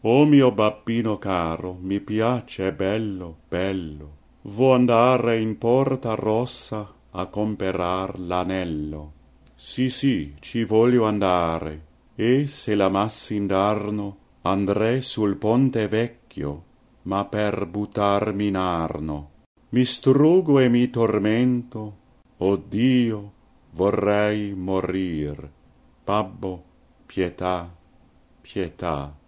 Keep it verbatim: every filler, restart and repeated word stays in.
Oh mio babbino caro, mi piace bello, bello. Vo andare in Porta Rossa a comperar l'anello. Sì, sì, ci voglio andare. E se l'amassi indarno, andrei sul Ponte Vecchio, ma per buttarmi in Arno. Mi struggo e mi tormento. Oh Dio, vorrei morir. Babbo, pietà, pietà.